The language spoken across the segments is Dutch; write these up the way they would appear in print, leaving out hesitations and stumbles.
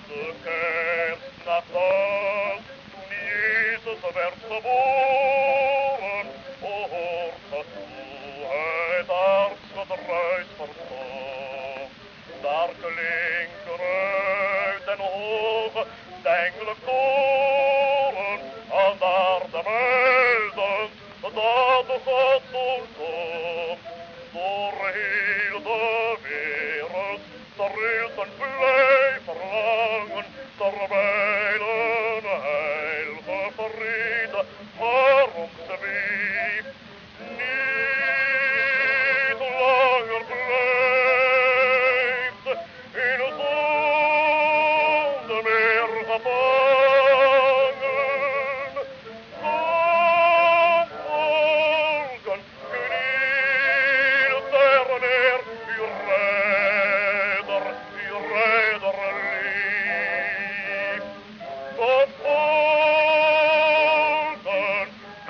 De kerstnacht was toen Jezus werd geboren, hoort het hoe het aardsgedruis verstond. Daar klinken uit den hoge de engelenkoren, en daar de melden dat de God ons komt. Door heel de wereld trilt een blij verlangen, terwijl een heilige vrede waarom zweeft. Niet langer blijft in zonde meer gevangen. Kom, volken, knielt ter neer, uw redder lief. Kom, volken,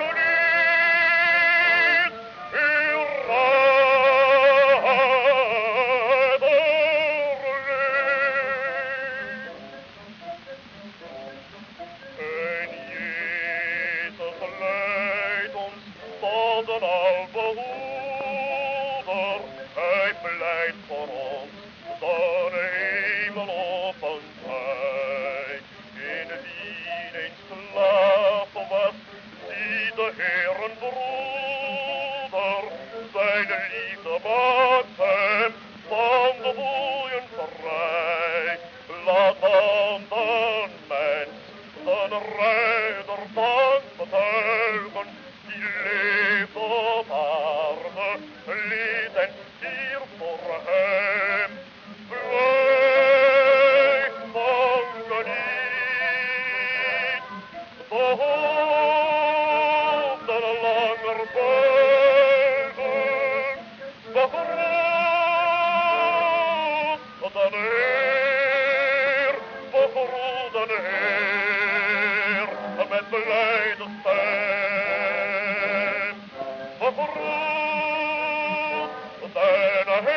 knielt, uw redder lief. En Jezus leidt ons tot een albehoeder. Hij pleit voor ons, de hemel openzij. In wie eens slapen was, zie de Heeren broeder. Zijn liefde maakt hem van de boeien vrij. Laat dan de mens een redder dank betuigen, die leeft op aarde, leed en stierf voor hem. Blijf volken niet, de hoofden langer buigen, begroet de Heer, begroet de Heer, met blijde stem. Begroet den